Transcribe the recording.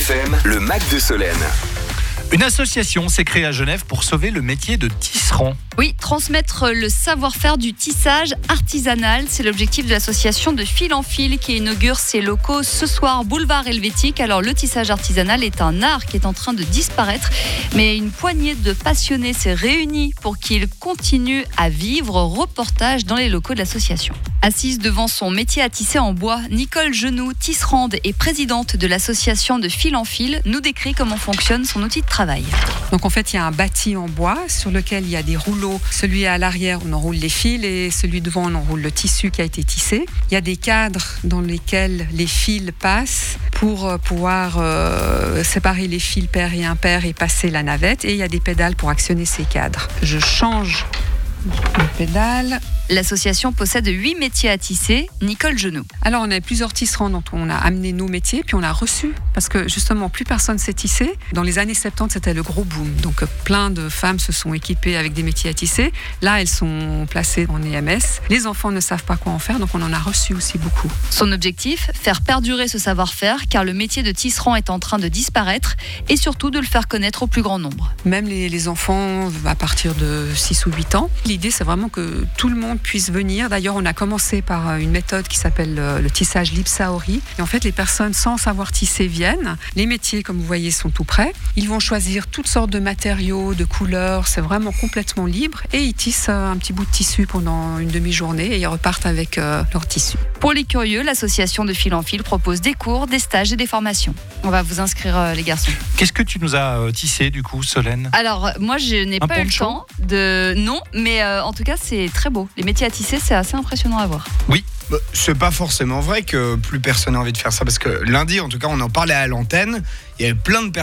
FM, le Mac de Solène. Une association s'est créée à Genève pour sauver le métier de tisserand. Oui, transmettre le savoir-faire du tissage artisanal, c'est l'objectif de l'association de Fil en Fil qui inaugure ses locaux ce soir, boulevard Helvétique. Alors le tissage artisanal est un art qui est en train de disparaître, mais une poignée de passionnés s'est réunie pour qu'il continue à vivre. Reportage dans les locaux de l'association. Assise devant son métier à tisser en bois, Nicole Genoux, tisserande et présidente de l'association de Fil en Fil, nous décrit comment fonctionne son outil de travail. Donc en fait, il y a un bâti en bois sur lequel il y a des rouleaux. Celui à l'arrière, on enroule les fils et celui devant, on enroule le tissu qui a été tissé. Il y a des cadres dans lesquels les fils passent pour pouvoir séparer les fils pair et impair et passer la navette. Et il y a des pédales pour actionner ces cadres. Je change le pédale. L'association possède 8 métiers à tisser. Nicole Genoux. Alors, on a plusieurs tisserands dont on a amené nos métiers, puis on a reçu, parce que justement, plus personne sait tisser. Dans les années 70, c'était le gros boom. Donc, plein de femmes se sont équipées avec des métiers à tisser. Là, elles sont placées en EMS. Les enfants ne savent pas quoi en faire, donc on en a reçu aussi beaucoup. Son objectif, faire perdurer ce savoir-faire, car le métier de tisserand est en train de disparaître, et surtout de le faire connaître au plus grand nombre. Même les enfants, à partir de 6 ou 8 ans, l'idée, c'est vraiment que tout le monde puisse venir. D'ailleurs, on a commencé par une méthode qui s'appelle le tissage Lipsaori. Et en fait, les personnes sans savoir tisser viennent. Les métiers, comme vous voyez, sont tout prêts. Ils vont choisir toutes sortes de matériaux, de couleurs. C'est vraiment complètement libre. Et ils tissent un petit bout de tissu pendant une demi-journée et ils repartent avec leur tissu. Pour les curieux, l'association de Fil en Fil propose des cours, des stages et des formations. On va vous inscrire, les garçons. Qu'est-ce que tu nous as tissé du coup, Solène ? Alors, moi, je n'ai pas eu le temps de... Non, mais en tout cas, c'est très beau. Les métiers à tisser, c'est assez impressionnant à voir. Oui. C'est pas forcément vrai que plus personne n'a envie de faire ça, parce que lundi, en tout cas, on en parlait à l'antenne. Il y avait plein de personnes